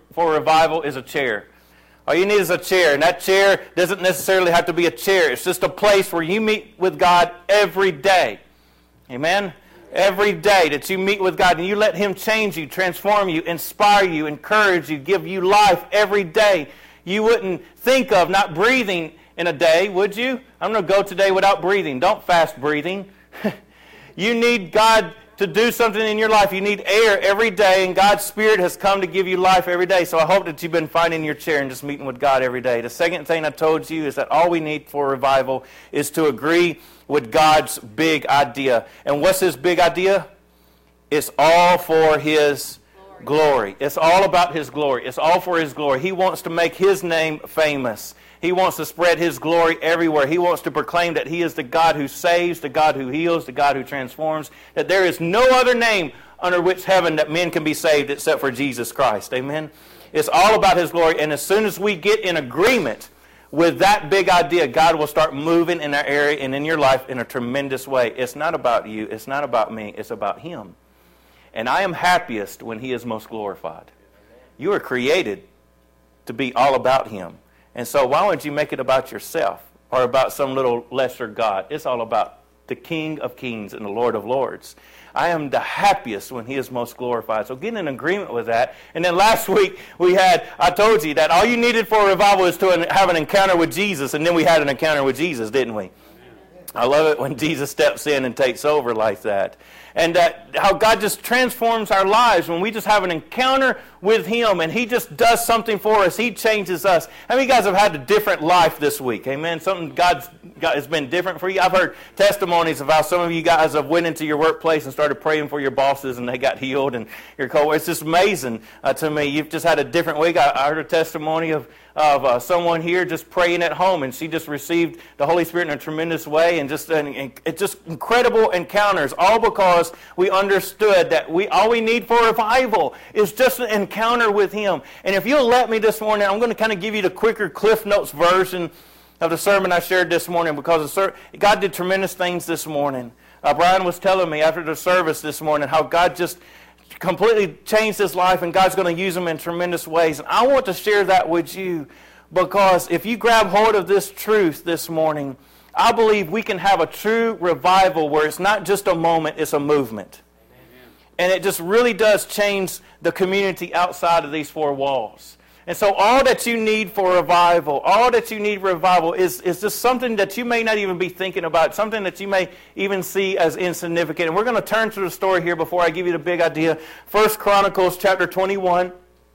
for revival is a chair. All you need is a chair, and that chair doesn't necessarily have to be a chair. It's just a place where you meet with God every day. Amen? Every day that you meet with God and you let Him change you, transform you, inspire you, encourage you, give you life every day. You wouldn't think of not breathing in a day, would you? I'm going to go today without breathing. Don't fast breathing. You need God to do something in your life. You need air every day, and God's Spirit has come to give you life every day. So I hope that you've been finding your chair and just meeting with God every day. The second thing I told you is that all we need for revival is to agree with God's big idea. And what's His big idea? It's all for His glory. It's all about His glory. It's all for His glory. He wants to make His name famous. He wants to spread His glory everywhere. He wants to proclaim that He is the God who saves, the God who heals, the God who transforms, that there is no other name under which heaven that men can be saved except for Jesus Christ. Amen? It's all about His glory, and as soon as we get in agreement with that big idea, God will start moving in our area and in your life in a tremendous way. It's not about you. It's not about me. It's about Him. And I am happiest when He is most glorified. You are created to be all about Him. And so why wouldn't you make it about yourself or about some little lesser God? It's all about the King of Kings and the Lord of Lords. I am the happiest when He is most glorified. So get in agreement with that. And then last week I told you that all you needed for a revival is to have an encounter with Jesus. And then we had an encounter with Jesus, didn't we? I love it when Jesus steps in and takes over like that. And how God just transforms our lives when we just have an encounter with Him and He just does something for us. He changes us. How many of you guys have had a different life this week? Amen. Something God has been different for you. I've heard testimonies of how some of you guys have went into your workplace and started praying for your bosses and they got healed and your coworkers. It's just amazing to me. You've just had a different week. I heard a testimony of someone here just praying at home, and she just received the Holy Spirit in a tremendous way, and it's just incredible encounters, all because we understood that all we need for revival is just an encounter with Him. And if you'll let me this morning, I'm going to kind of give you the quicker Cliff Notes version of the sermon I shared this morning, because God did tremendous things this morning. Brian was telling me after the service this morning how God just completely changed his life, and God's going to use him in tremendous ways. And I want to share that with you, because if you grab hold of this truth this morning, I believe we can have a true revival where it's not just a moment, it's a movement. Amen. And it just really does change the community outside of these four walls. And so all that you need for revival, is just something that you may not even be thinking about, something that you may even see as insignificant. And we're going to turn to the story here before I give you the big idea. 1 Chronicles chapter 21.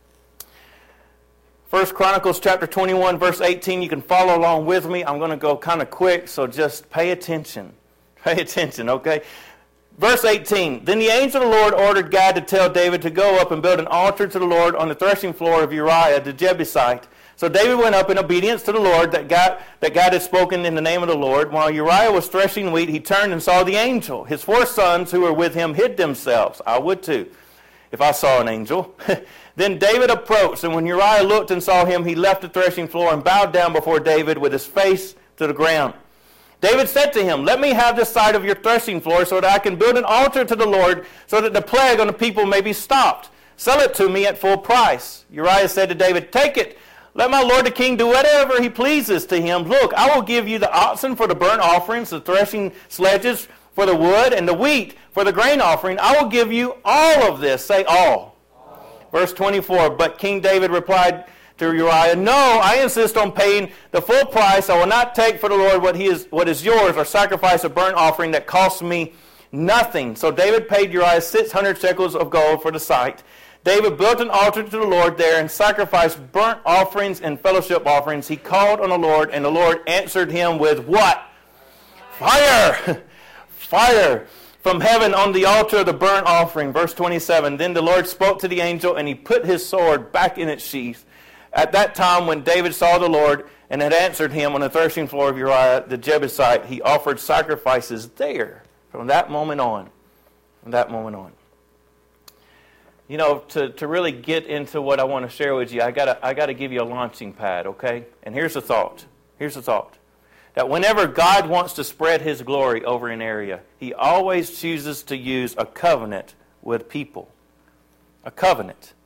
1 Chronicles chapter 21, verse 18. You can follow along with me. I'm going to go kind of quick, so just pay attention. Pay attention, okay? Verse 18, Then the angel of the Lord ordered Gad to tell David to go up and build an altar to the Lord on the threshing floor of Uriah the Jebusite. So David went up in obedience to the Lord that God had spoken in the name of the Lord. While Uriah was threshing wheat, he turned and saw the angel. His 4 sons who were with him hid themselves. I would too, if I saw an angel. Then David approached, and when Uriah looked and saw him, he left the threshing floor and bowed down before David with his face to the ground. David said to him, Let me have the site of your threshing floor so that I can build an altar to the Lord so that the plague on the people may be stopped. Sell it to me at full price. Uriah said to David, Take it. Let my lord the king do whatever he pleases to him. Look, I will give you the oxen for the burnt offerings, the threshing sledges for the wood, and the wheat for the grain offering. I will give you all of this. Say all. Verse 24, But King David replied to Uriah, No, I insist on paying the full price. I will not take for the Lord what is yours, or sacrifice a burnt offering that costs me nothing. So David paid Uriah 600 shekels of gold for the site. David built an altar to the Lord there and sacrificed burnt offerings and fellowship offerings. He called on the Lord, and the Lord answered him with what? Fire! Fire from heaven on the altar of the burnt offering. Verse 27, Then the Lord spoke to the angel, and he put his sword back in its sheath. At that time, when David saw the Lord and had answered him on the threshing floor of Uriah the Jebusite, he offered sacrifices there from that moment on. From that moment on. You know, to really get into what I want to share with you, I gotta give you a launching pad, okay? And here's the thought. Here's the thought. That whenever God wants to spread His glory over an area, He always chooses to use a covenant with people. A covenant.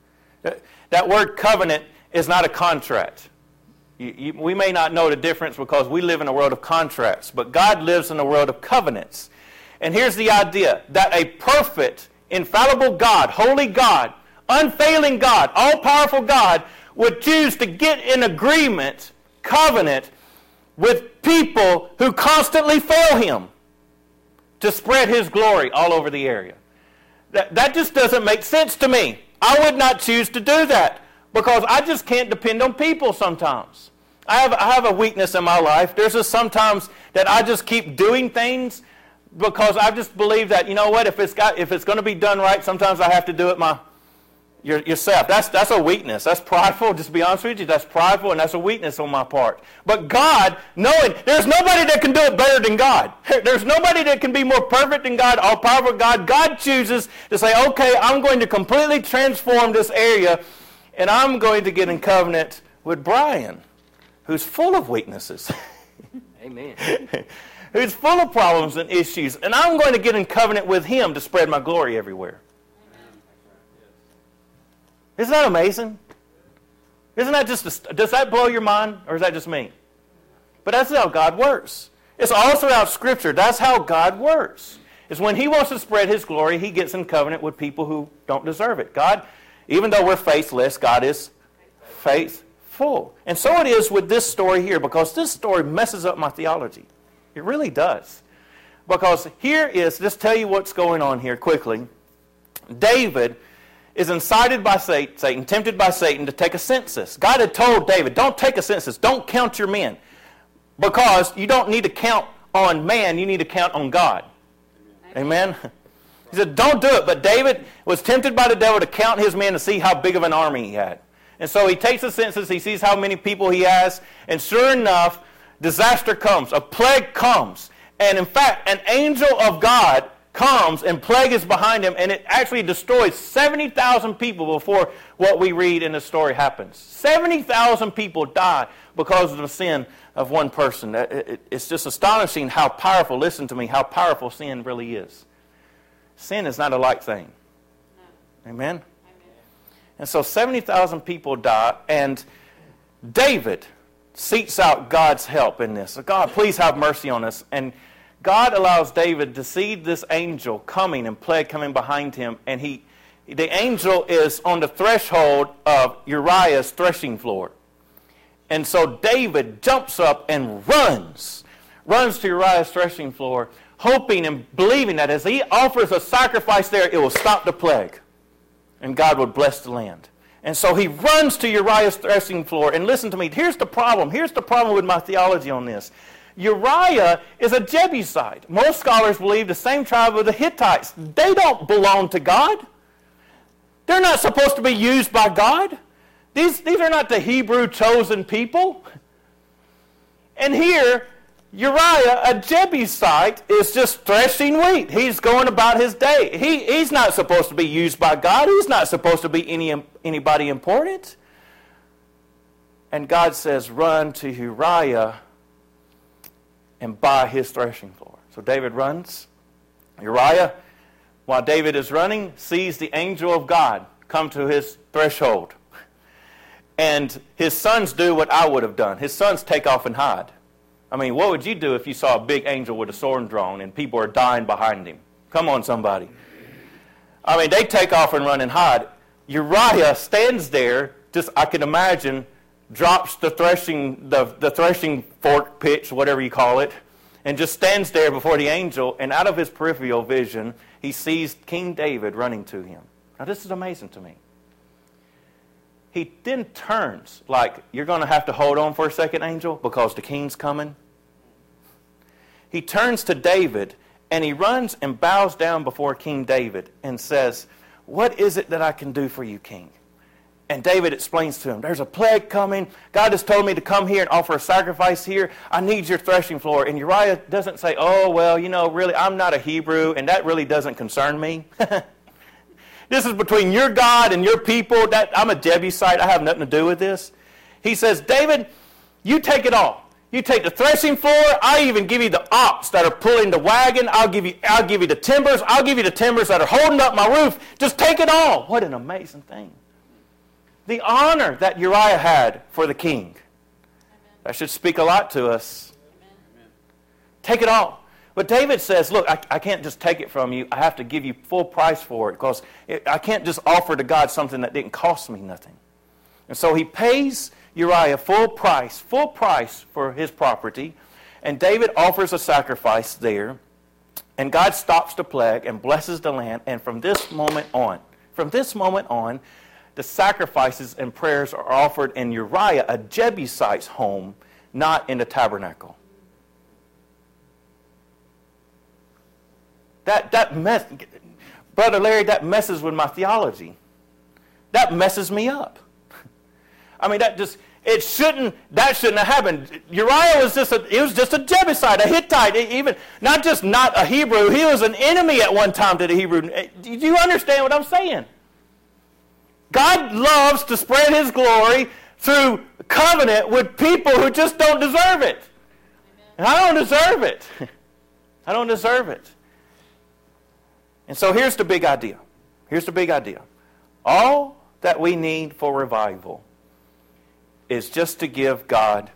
That word covenant is not a contract. We may not know the difference because we live in a world of contracts, but God lives in a world of covenants. And here's the idea, that a perfect, infallible God, holy God, unfailing God, all-powerful God, would choose to get in agreement, covenant, with people who constantly fail him to spread his glory all over the area. That just doesn't make sense to me. I would not choose to do that because I just can't depend on people sometimes. I have a weakness in my life. There's just sometimes that I just keep doing things because I just believe that, you know what, if it's going to be done right, sometimes I have to do it yourself. That's a weakness. That's prideful. Just to be honest with you, that's prideful and that's a weakness on my part. But God, knowing there's nobody that can do it better than God. There's nobody that can be more perfect than God, all-powerful God. God chooses to say, okay, I'm going to completely transform this area and I'm going to get in covenant with Brian, who's full of weaknesses. Amen. Who's full of problems and issues. And I'm going to get in covenant with him to spread my glory everywhere. Isn't that amazing? Isn't that does that blow your mind, or is that just me? But that's how God works. It's all throughout Scripture. That's how God works. It's when he wants to spread his glory, he gets in covenant with people who don't deserve it. God, even though we're faithless, God is faithful. And so it is with this story here, because this story messes up my theology. It really does. Because here is, just tell you what's going on here quickly. David is incited by Satan, tempted by Satan to take a census. God had told David, don't take a census, don't count your men. Because you don't need to count on man, you need to count on God. Amen? He said, don't do it. But David was tempted by the devil to count his men to see how big of an army he had. And so he takes a census, he sees how many people he has, and sure enough, disaster comes, a plague comes. And in fact, an angel of God comes and plague is behind him, and it actually destroys 70,000 people before what we read in the story happens. 70,000 people die because of the sin of one person. It's just astonishing how powerful, listen to me, how powerful sin really is. Sin is not a light thing. No. Amen? Amen? And so 70,000 people die, and David seeks out God's help in this. So God, please have mercy on us. And God allows David to see this angel coming and plague coming behind him. And the angel is on the threshold of Uriah's threshing floor. And so David jumps up and runs to Uriah's threshing floor, hoping and believing that as he offers a sacrifice there, it will stop the plague. And God would bless the land. And so he runs to Uriah's threshing floor. And listen to me, here's the problem. Here's the problem with my theology on this. Uriah is a Jebusite. Most scholars believe the same tribe of the Hittites. They don't belong to God. They're not supposed to be used by God. These are not the Hebrew chosen people. And here, Uriah, a Jebusite, is just threshing wheat. He's going about his day. He's not supposed to be used by God. He's not supposed to be anybody important. And God says, run to Uriah and buy his threshing floor. So David runs. Uriah, while David is running, sees the angel of God come to his threshold. And his sons do what I would have done. His sons take off and hide. I mean, what would you do if you saw a big angel with a sword drawn and people are dying behind him? Come on, somebody. I mean, they take off and run and hide. Uriah stands there, just I can imagine, drops the threshing fork pitch, whatever you call it, and just stands there before the angel, and out of his peripheral vision, he sees King David running to him. Now, this is amazing to me. He then turns like, you're going to have to hold on for a second, angel, because the king's coming. He turns to David, and he runs and bows down before King David and says, what is it that I can do for you, king? And David explains to him, there's a plague coming. God has told me to come here and offer a sacrifice here. I need your threshing floor. And Uriah doesn't say, oh, well, really, I'm not a Hebrew, and that really doesn't concern me. This is between your God and your people. I'm a Jebusite. I have nothing to do with this. He says, David, you take it all. You take the threshing floor. I even give you the ox that are pulling the wagon. I'll give you the timbers. I'll give you the timbers that are holding up my roof. Just take it all. What an amazing thing. The honor that Uriah had for the king. That should speak a lot to us. Take it all. But David says, look, I can't just take it from you. I have to give you full price for it, because I can't just offer to God something that didn't cost me nothing. And so he pays Uriah full price for his property. And David offers a sacrifice there. And God stops the plague and blesses the land. And from this moment on, the sacrifices and prayers are offered in Uriah, a Jebusite's home, not in the tabernacle. Brother Larry, that messes with my theology. That messes me up. I mean, that shouldn't have happened. Uriah was just a Jebusite, a Hittite, even not a Hebrew. He was an enemy at one time to the Hebrew. Do you understand what I'm saying? God loves to spread his glory through covenant with people who just don't deserve it. And I don't deserve it. I don't deserve it. And so here's the big idea. All that we need for revival is just to give God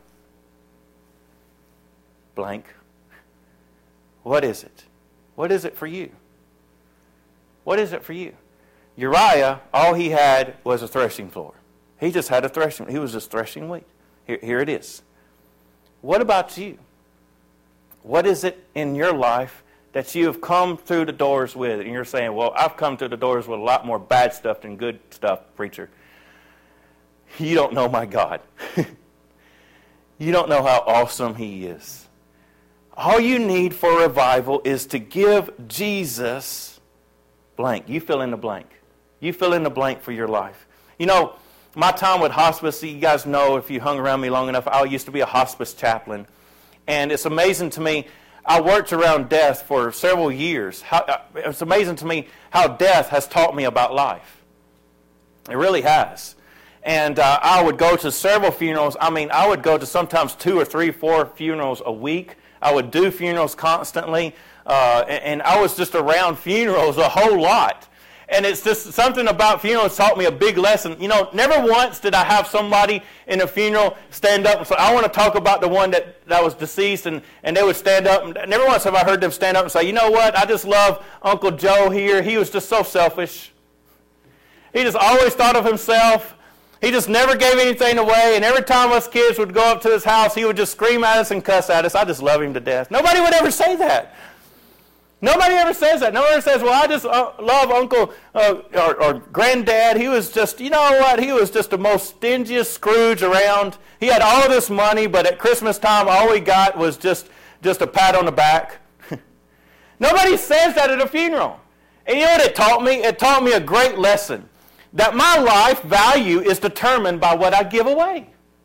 blank. What is it? What is it for you? What is it for you? Uriah, all he had was a threshing floor. He just had a threshing. He was just threshing wheat. Here it is. What about you? What is it in your life that you have come through the doors with? And you're saying, well, I've come through the doors with a lot more bad stuff than good stuff, preacher. You don't know my God. You don't know how awesome he is. All you need for revival is to give Jesus blank. You fill in the blank. You fill in the blank for your life. You know, my time with hospice, you guys know if you hung around me long enough, I used to be a hospice chaplain. And it's amazing to me, I worked around death for several years. It's amazing to me how death has taught me about life. It really has. And I would go to several funerals. I mean, I would go to sometimes 2 or 3, 4 funerals a week. I would do funerals constantly. And I was just around funerals a whole lot. And it's just something about funerals taught me a big lesson. You know, never once did I have somebody in a funeral stand up and say, I want to talk about the one that was deceased, and they would stand up. And never once have I heard them stand up and say, you know what, I just love Uncle Joe here. He was just so selfish. He just always thought of himself. He just never gave anything away. And every time us kids would go up to his house, he would just scream at us and cuss at us. I just love him to death. Nobody would ever say that. Nobody ever says that. Nobody ever says, well, I just love Uncle or Granddad. He was just, you know what? He was just the most stingiest Scrooge around. He had all of this money, but at Christmas time, all he got was just a pat on the back. Nobody says that at a funeral. And you know what it taught me? It taught me a great lesson. That my life value is determined by what I give away.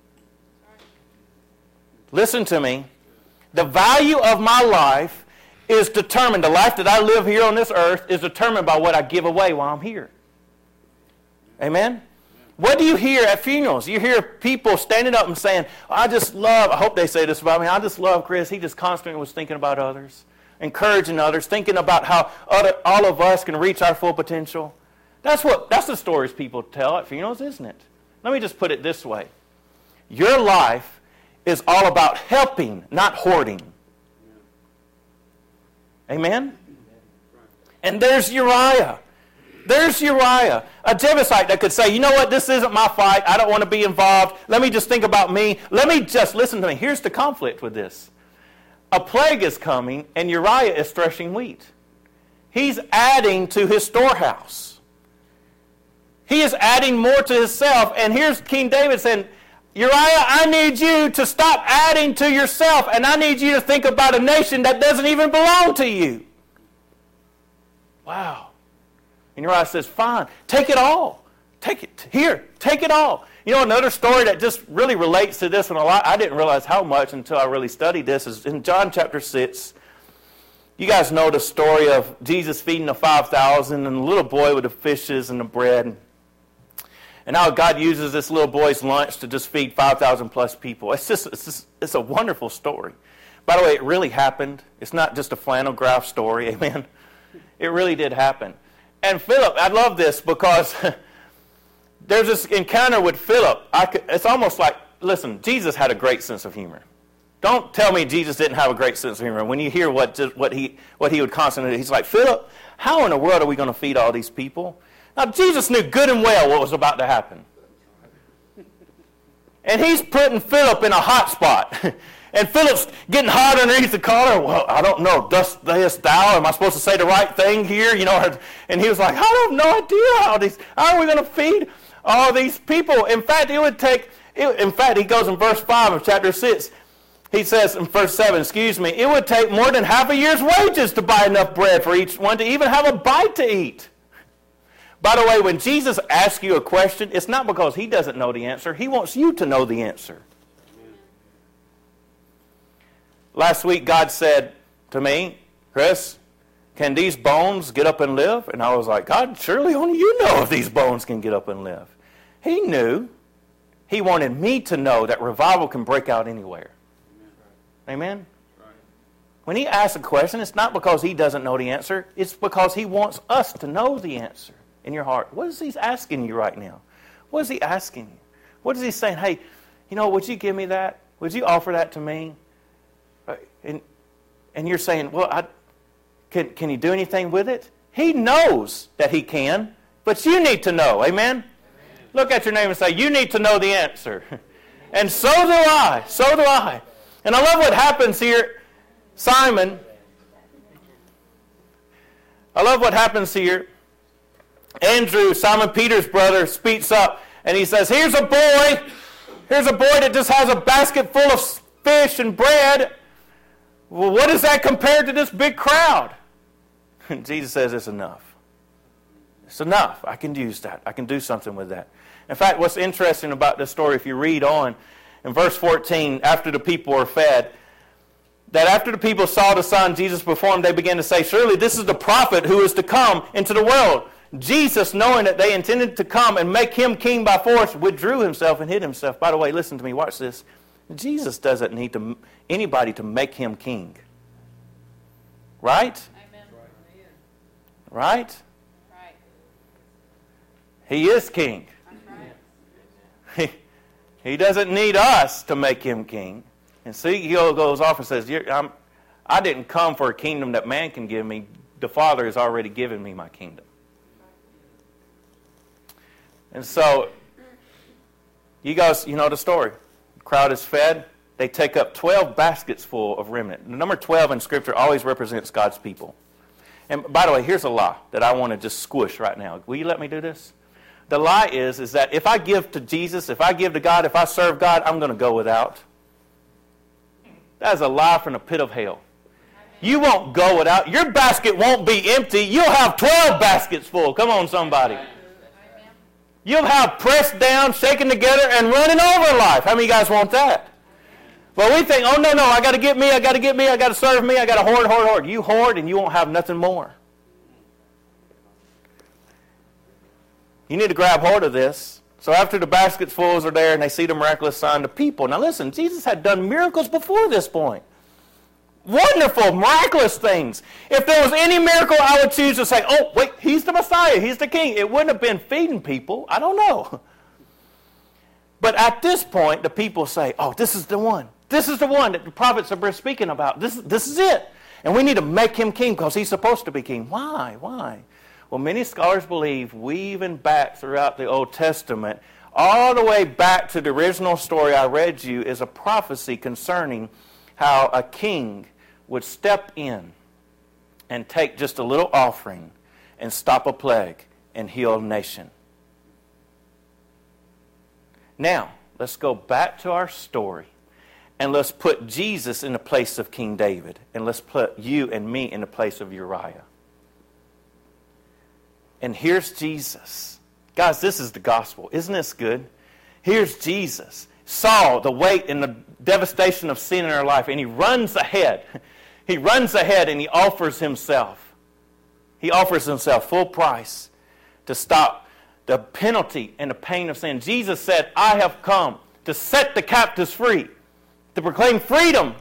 Listen to me. The value of my life is determined, the life that I live here on this earth is determined by what I give away while I'm here. Amen? What do you hear at funerals? You hear people standing up and saying, I hope they say this about me, I just love Chris. He just constantly was thinking about others, encouraging others, thinking about how all of us can reach our full potential. That's the stories people tell at funerals, isn't it? Let me just put it this way. Your life is all about helping, not hoarding. Amen? And there's Uriah. There's Uriah, a Jebusite that could say, you know what, this isn't my fight. I don't want to be involved. Let me just think about me. Let me just listen to me. Here's the conflict with this. A plague is coming, and Uriah is threshing wheat. He's adding to his storehouse. He is adding more to himself. And here's King David saying, Uriah, I need you to stop adding to yourself, and I need you to think about a nation that doesn't even belong to you. Wow. And Uriah says, fine, take it all. Take it. Here, take it all. You know, another story that just really relates to this one a lot, I didn't realize how much until I really studied this, is in John chapter 6. You guys know the story of Jesus feeding the 5,000 and the little boy with the fishes and the bread. And how God uses this little boy's lunch to just feed 5,000 plus people. It's a wonderful story. By the way, it really happened. It's not just a flannel graph story, amen? It really did happen. And Philip, I love this because There's this encounter with Philip. It's almost like, listen, Jesus had a great sense of humor. Don't tell me Jesus didn't have a great sense of humor. When you hear what he would constantly do, he's like, Philip, how in the world are we going to feed all these people? Now, Jesus knew good and well what was about to happen. And he's putting Philip in a hot spot. And Philip's getting hot underneath the collar. Well, I don't know. Thus sayest thou? Am I supposed to say the right thing here? You know. And he was like, I have no idea how are we going to feed all these people? In fact, he goes in verse 5 of chapter 6. He says in verse 7, it would take more than half a year's wages to buy enough bread for each one to even have a bite to eat. By the way, when Jesus asks you a question, it's not because he doesn't know the answer. He wants you to know the answer. Last week, God said to me, Chris, can these bones get up and live? And I was like, God, surely only you know if these bones can get up and live. He knew. He wanted me to know that revival can break out anywhere. Amen? When he asks a question, it's not because he doesn't know the answer. It's because he wants us to know the answer in your heart. What is he asking you right now? What is he asking you? What is he saying? Hey, would you give me that? Would you offer that to me? And you're saying, well, can he do anything with it? He knows that he can, but you need to know. Amen? Look at your neighbor and say, you need to know the answer. And so do I. So do I. And I love what happens here. Simon, I love what happens here. Andrew, Simon Peter's brother, speaks up and he says, here's a boy that just has a basket full of fish and bread. Well, what is that compared to this big crowd? And Jesus says, it's enough. It's enough. I can use that. I can do something with that. In fact, what's interesting about this story, if you read on, in verse 14, after the people were fed, that after the people saw the sign Jesus performed, they began to say, surely this is the prophet who is to come into the world. Jesus, knowing that they intended to come and make him king by force, withdrew himself and hid himself. By the way, listen to me. Watch this. Jesus doesn't need anybody to make him king. Right? Amen. Right? Right. He is king. Right. He doesn't need us to make him king. And see, he goes off and says, I didn't come for a kingdom that man can give me. The Father has already given me my kingdom. And so, you guys, you know the story. The crowd is fed. They take up 12 baskets full of remnant. The number 12 in Scripture always represents God's people. And by the way, here's a lie that I want to just squish right now. Will you let me do this? The lie is that if I give to Jesus, if I give to God, if I serve God, I'm going to go without. That is a lie from the pit of hell. You won't go without. Your basket won't be empty. You'll have 12 baskets full. Come on, somebody. You'll have pressed down, shaken together, and running over in life. How many of you guys want that? Well, we think, oh, no, I got to get me, I got to serve me, I got to hoard. You hoard and you won't have nothing more. You need to grab hold of this. So after the baskets full are there and they see the miraculous sign, the people. Now listen, Jesus had done miracles before this point. Wonderful, miraculous things. If there was any miracle, I would choose to say, oh, wait, he's the Messiah, he's the King. It wouldn't have been feeding people. I don't know. But at this point, the people say, oh, this is the one. This is the one that the prophets have been speaking about. This is it. And we need to make him king because he's supposed to be king. Why? Well, many scholars believe, weaving back throughout the Old Testament, all the way back to the original story I read you, is a prophecy concerning how a king would step in and take just a little offering and stop a plague and heal a nation. Now, let's go back to our story and let's put Jesus in the place of King David, and let's put you and me in the place of Uriah. And here's Jesus. Guys, this is the gospel. Isn't this good? Here's Jesus. Saw the weight and the devastation of sin in our life, and he runs ahead. He runs ahead and he offers himself. He offers himself full price to stop the penalty and the pain of sin. Jesus said, I have come to set the captives free, to proclaim freedom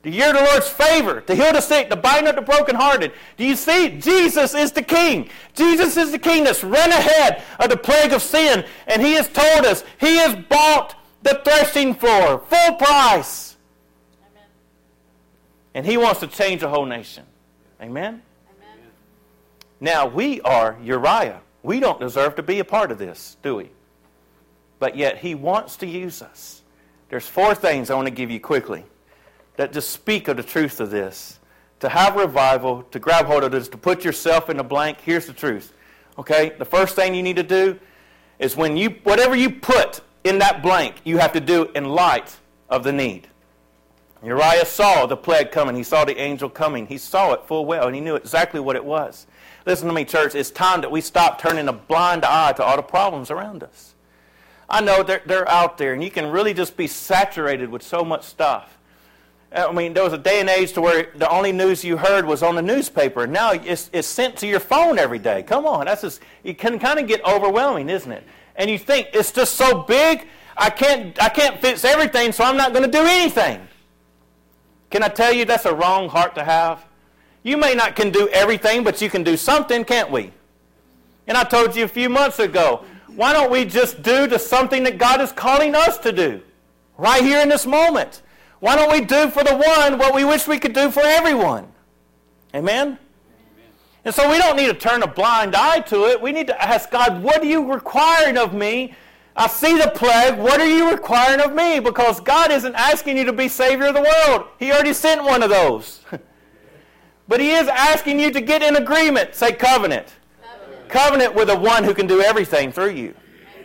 to hear the Lord's favor, to heal the sick, to bind up the brokenhearted. Do you see? Jesus is the King. Jesus is the King that's run ahead of the plague of sin, and he has told us he has bought the threshing floor, full price. Amen. And he wants to change the whole nation. Amen? Amen. Now, we are Uriah. We don't deserve to be a part of this, do we? But yet, he wants to use us. There's 4 things I want to give you quickly that just speak of the truth of this. To have revival, to grab hold of this, to put yourself in the blank. Here's the truth. Okay? The first thing you need to do is whatever you put in that blank, you have to do in light of the need. Uriah saw the plague coming. He saw the angel coming. He saw it full well, and he knew exactly what it was. Listen to me, church. It's time that we stop turning a blind eye to all the problems around us. I know they're out there, and you can really just be saturated with so much stuff. I mean, there was a day and age to where the only news you heard was on the newspaper. Now it's sent to your phone every day. Come on. It can kind of get overwhelming, isn't it? And you think, it's just so big, I can't fix everything, so I'm not going to do anything. Can I tell you that's a wrong heart to have? You may not can do everything, but you can do something, can't we? And I told you a few months ago, why don't we just do something that God is calling us to do right here in this moment? Why don't we do for the one what we wish we could do for everyone? Amen? Amen. And so we don't need to turn a blind eye to it. We need to ask God, what are you requiring of me? I see the plague. What are you requiring of me? Because God isn't asking you to be Savior of the world. He already sent one of those. But he is asking you to get in agreement. Say covenant. Covenant with the one who can do everything through you.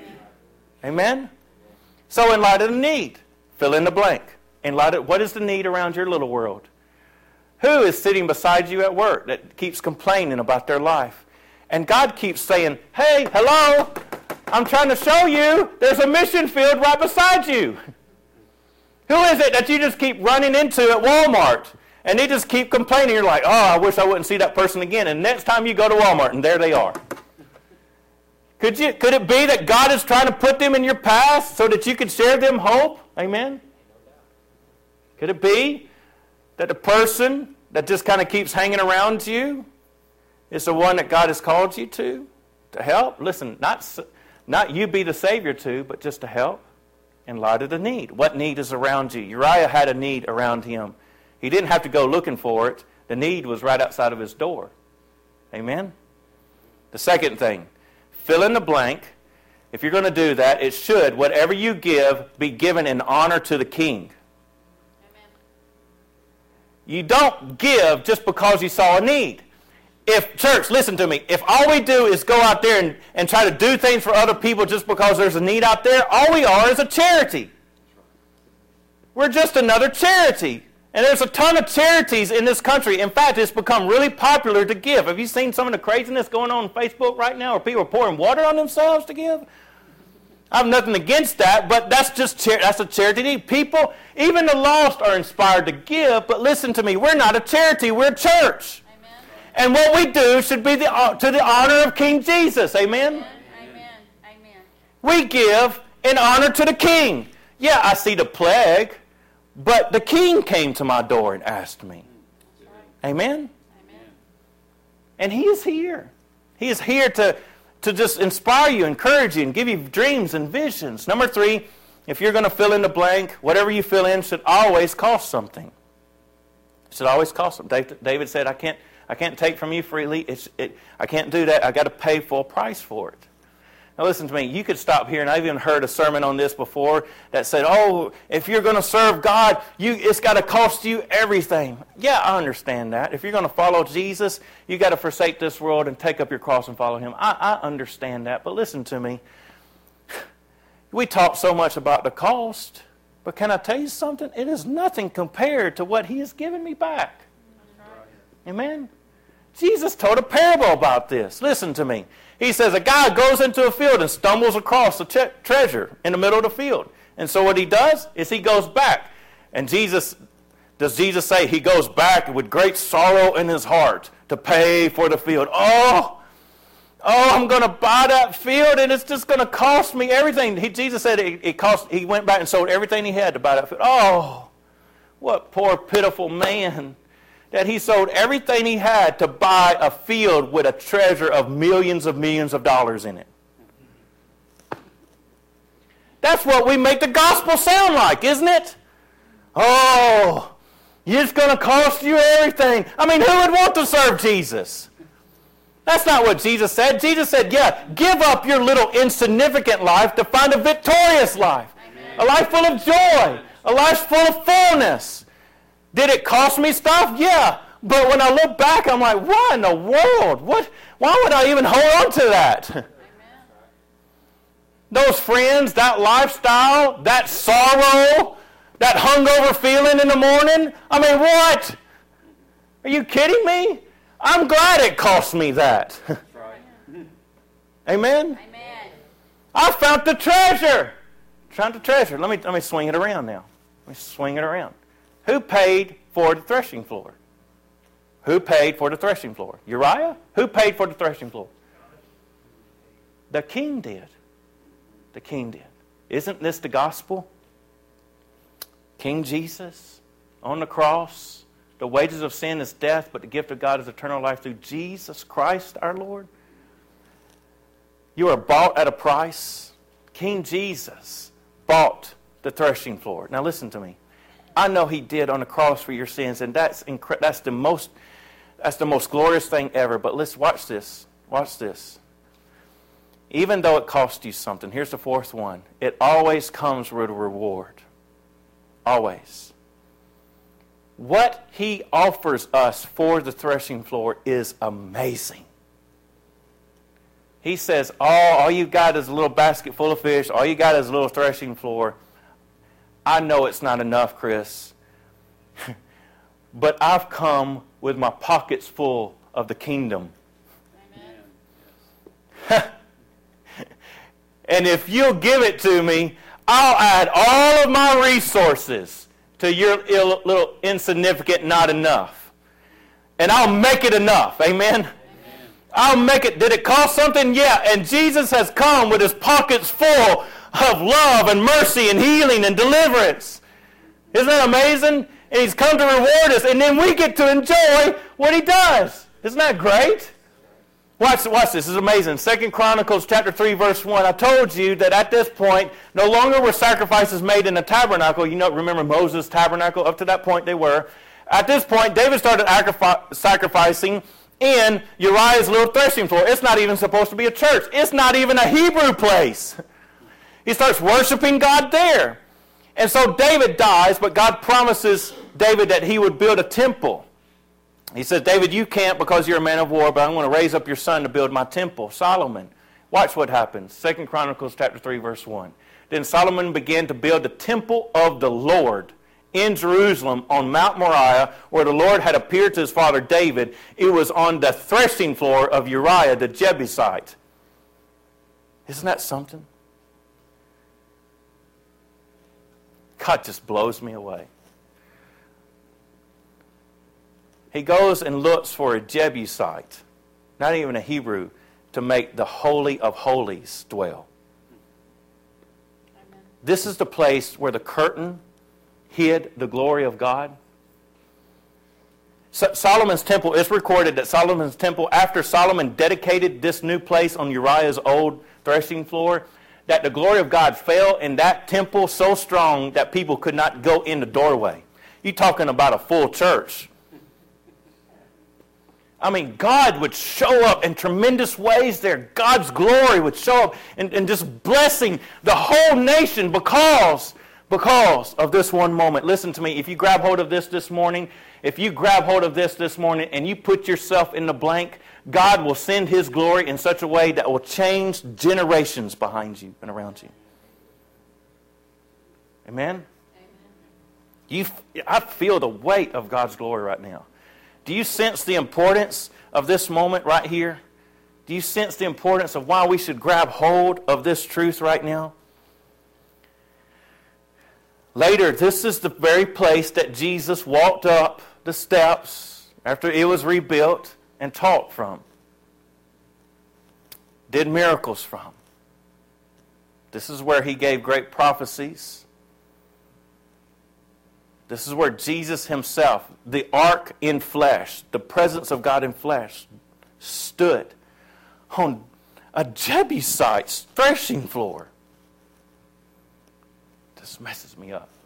Amen? So in light of the need, fill in the blank. In light of what is the need around your little world? Who is sitting beside you at work that keeps complaining about their life? And God keeps saying, hey, hello, I'm trying to show you there's a mission field right beside you. Who is it that you just keep running into at Walmart? And they just keep complaining. You're like, oh, I wish I wouldn't see that person again. And next time you go to Walmart, and there they are. Could it be that God is trying to put them in your path so that you could share them hope? Amen? Could it be that the person that just kind of keeps hanging around you is the one that God has called you to help? Listen, not you be the Savior to, but just to help in light of the need. What need is around you? Uriah had a need around him. He didn't have to go looking for it. The need was right outside of his door. Amen? The second thing, fill in the blank. If you're going to do that, it should, whatever you give, be given in honor to the king. Amen. You don't give just because you saw a need. Church, listen to me. If all we do is go out there and try to do things for other people just because there's a need out there, all we are is a charity. We're just another charity. And there's a ton of charities in this country. In fact, it's become really popular to give. Have you seen some of the craziness going on Facebook right now where people are pouring water on themselves to give? I have nothing against that, but that's a charity need. People, even the lost, are inspired to give. But listen to me, we're not a charity, we're a church. Amen. And what we do should be to the honor of King Jesus. Amen? Amen. Amen. We give in honor to the King. Yeah, I see the plague. But the king came to my door and asked me. Amen? Amen. And he is here. He is here to just inspire you, encourage you, and give you dreams and visions. Number 3, if you're going to fill in the blank, whatever you fill in should always cost something. It should always cost something. David said, I can't take from you freely. I can't do that. I got to pay full price for it. Now listen to me, you could stop here, and I've even heard a sermon on this before that said, oh, if you're going to serve God, it's got to cost you everything. Yeah, I understand that. If you're going to follow Jesus, you got to forsake this world and take up your cross and follow him. I understand that, but listen to me. We talk so much about the cost, but can I tell you something? It is nothing compared to what he has given me back. Amen? Jesus told a parable about this. Listen to me. He says a guy goes into a field and stumbles across a treasure in the middle of the field. And so what he does is he goes back. And does Jesus say he goes back with great sorrow in his heart to pay for the field? Oh, I'm going to buy that field and it's just going to cost me everything. Jesus said he went back and sold everything he had to buy that field. Oh, What poor, pitiful man that he sold everything he had to buy a field with a treasure of millions of dollars in it. That's what we make the gospel sound like, isn't it? Oh, it's going to cost you everything. I mean, who would want to serve Jesus? That's not what Jesus said. Jesus said, yeah, give up your little insignificant life to find a victorious life. Amen. A life full of joy. A life full of fullness. Did it cost me stuff? Yeah. But when I look back, I'm like, what in the world? Why would I even hold on to that? Amen. Those friends, that lifestyle, that sorrow, that hungover feeling in the morning. I mean, what? Are you kidding me? I'm glad it cost me that. Amen? Amen. I found the treasure. Found the treasure. Let me swing it around now. Let me swing it around. Who paid for the threshing floor? Who paid for the threshing floor? Uriah? Who paid for the threshing floor? The king did. The king did. Isn't this the gospel? King Jesus on the cross. The wages of sin is death, but the gift of God is eternal life through Jesus Christ our Lord. You are bought at a price. King Jesus bought the threshing floor. Now listen to me. I know he did on the cross for your sins, and that's the most glorious thing ever. But let's watch this. Watch this. Even though it cost you something, here's the fourth one. It always comes with a reward. Always. What he offers us for the threshing floor is amazing. He says, all you got is a little basket full of fish. All you got is a little threshing floor. I know it's not enough, Chris. But I've come with my pockets full of the kingdom. Amen. And if you'll give it to me, I'll add all of my resources to your little insignificant not enough. And I'll make it enough. Amen? Amen. I'll make it. Did it cost something? Yeah. And Jesus has come with his pockets full of love and mercy and healing and deliverance. Isn't that amazing? And he's come to reward us. And then we get to enjoy what he does. Isn't that great? Watch this. This is amazing. 2 Chronicles chapter 3, verse 1. I told you that at this point, no longer were sacrifices made in the tabernacle. You know, remember Moses' tabernacle? Up to that point, they were. At this point, David started sacrificing in Uriah's little threshing floor. It's not even supposed to be a church. It's not even a Hebrew place. He starts worshiping God there. And so David dies, but God promises David that he would build a temple. He says, David, you can't because you're a man of war, but I'm going to raise up your son to build my temple, Solomon. Watch what happens. 2 Chronicles chapter 3, verse 1. Then Solomon began to build the temple of the Lord in Jerusalem on Mount Moriah, where the Lord had appeared to his father David. It was on the threshing floor of Uriah the Jebusite. Isn't that something? God just blows me away. He goes and looks for a Jebusite, not even a Hebrew, to make the Holy of Holies dwell. Amen. This is the place where the curtain hid the glory of God. Solomon's temple, it's recorded that Solomon's temple, after Solomon dedicated this new place on Uriah's old threshing floor, that the glory of God fell in that temple so strong that people could not go in the doorway. You're talking about a full church. I mean, God would show up in tremendous ways there. God's glory would show up and just blessing the whole nation because of this one moment. Listen to me. If you grab hold of this morning, and you put yourself in the blank, God will send his glory in such a way that will change generations behind you and around you. Amen? I feel the weight of God's glory right now. Do you sense the importance of this moment right here? Do you sense the importance of why we should grab hold of this truth right now? Later, this is the very place that Jesus walked up the steps after it was rebuilt and taught from. Did miracles from. This is where he gave great prophecies. This is where Jesus himself, the ark in flesh, the presence of God in flesh, stood on a Jebusite's threshing floor. This messes me up.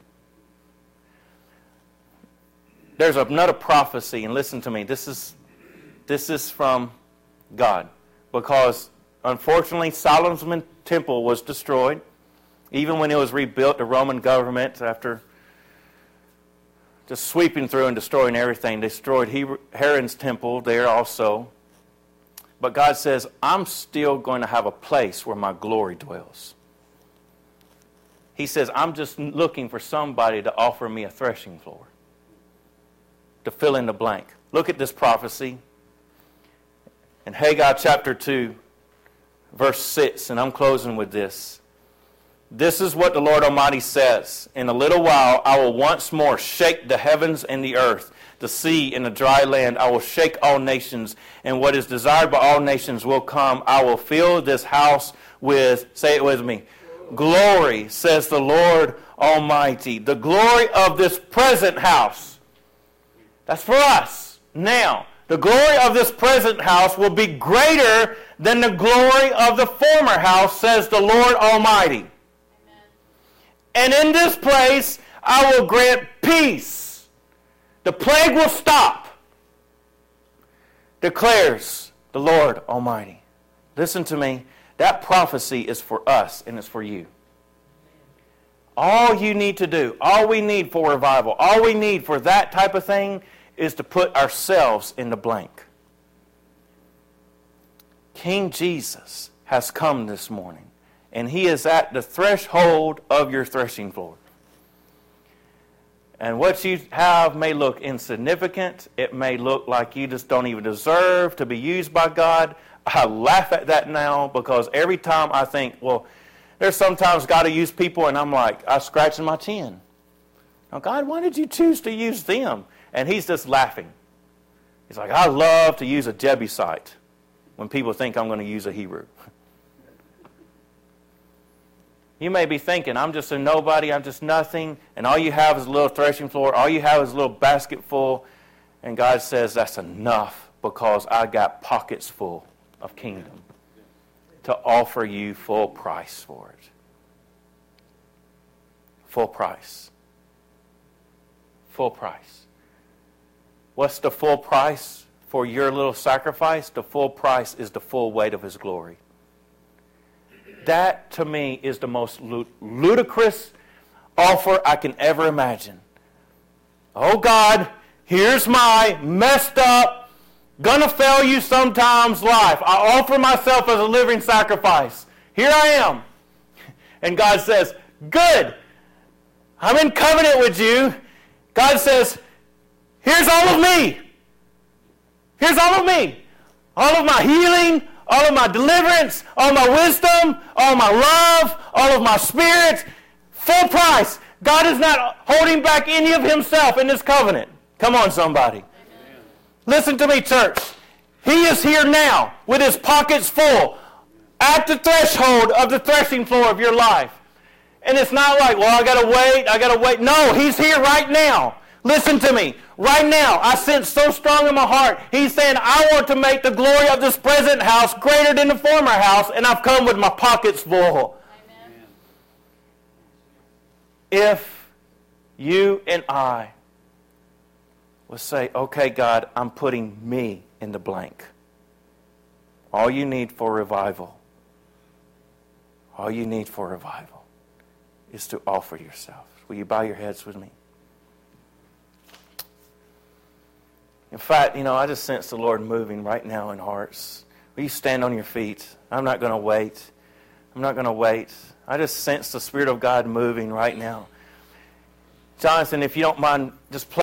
There's another prophecy, and listen to me. This is from God, because unfortunately Solomon's temple was destroyed. Even when it was rebuilt, the Roman government, after just sweeping through and destroying everything, destroyed Herod's temple there also. But God says, I'm still going to have a place where my glory dwells. He says, I'm just looking for somebody to offer me a threshing floor, to fill in the blank. Look at this prophecy in Haggai chapter 2, verse 6, and I'm closing with this. This is what the Lord Almighty says. In a little while I will once more shake the heavens and the earth, the sea and the dry land. I will shake all nations, and what is desired by all nations will come. I will fill this house with, say it with me, glory, says the Lord Almighty. The glory of this present house. That's for us. Now, the glory of this present house will be greater than the glory of the former house, says the Lord Almighty. And in this place I will grant peace. The plague will stop, declares the Lord Almighty. Listen to me. That prophecy is for us and it's for you. All you need to do, all we need for revival, all we need for that type of thing is to put ourselves in the blank. King Jesus has come this morning, and he is at the threshold of your threshing floor. And what you have may look insignificant. It may look like you just don't even deserve to be used by God. I laugh at that now, because every time I think, well, there's sometimes God to use people, and I'm like, I'm scratching my chin. Now, God, why did you choose to use them? And he's just laughing. He's like, I love to use a Jebusite when people think I'm going to use a Hebrew. You may be thinking, I'm just a nobody, I'm just nothing, and all you have is a little threshing floor, all you have is a little basket full, and God says that's enough, because I got pockets full of kingdom to offer you full price for it. Full price. Full price. What's the full price for your little sacrifice? The full price is the full weight of his glory. That, to me, is the most ludicrous offer I can ever imagine. Oh, God, here's my messed up, gonna fail you sometimes life. I offer myself as a living sacrifice. Here I am. And God says, good. I'm in covenant with you. God says, here's all of me. Here's all of me. All of my healing, all of my deliverance, all my wisdom, all my love, all of my spirit, full price. God is not holding back any of himself in this covenant. Come on, somebody. Amen. Listen to me, church. He is here now with his pockets full at the threshold of the threshing floor of your life. And it's not like, well, I got to wait. No, he's here right now. Listen to me. Right now, I sense so strong in my heart. He's saying, I want to make the glory of this present house greater than the former house, and I've come with my pockets full. Amen. If you and I will say, okay, God, I'm putting me in the blank. All you need for revival, is to offer yourself. Will you bow your heads with me? In fact, I just sense the Lord moving right now in hearts. Will you stand on your feet? I'm not going to wait. I just sense the Spirit of God moving right now. Jonathan, if you don't mind, just play.